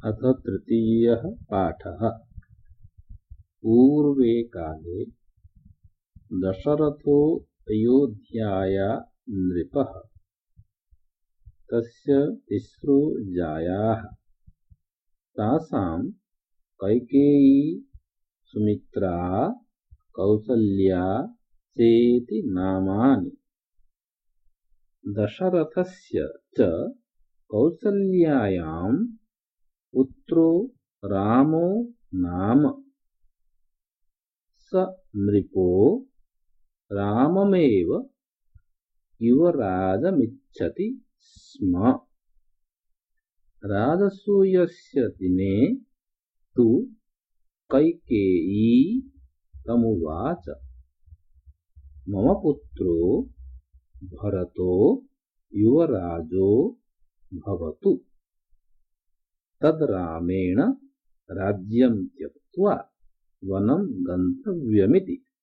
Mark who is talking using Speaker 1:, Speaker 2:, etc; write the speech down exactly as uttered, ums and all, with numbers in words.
Speaker 1: अथ तृतीयः पाठः। पूर्वे काले दशरथो अयोध्याया नृपः। तस्य तिस्रो जायाः। तासां कैकेयी, सुमित्रा, कौसल्या चेति नामानि। दशरथस्य च कौसल्यायां पुत्रो रामो नाम। स नृपो राममेव युवराजमिच्छति स्म। राजसूयस्य दिने तु कैकेयी तमुवाच, मम पुत्रो भरतो युवराजो भवतु। तद् रामेण राज्यं त्यक्त्वा वनं गन्तव्यमिति।